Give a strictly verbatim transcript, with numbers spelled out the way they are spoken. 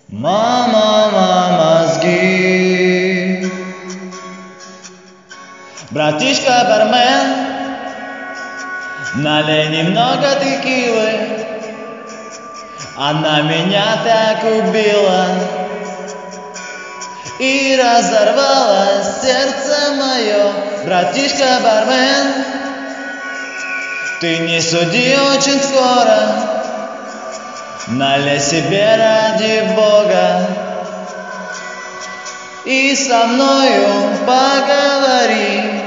Мама, мама, мозги. Братишка бармен, налей немного текилы. Она меня так убила и разорвала сердце мое. Братишка бармен, ты не суди очень скоро. Налей себе ради Бога и со мною поговори.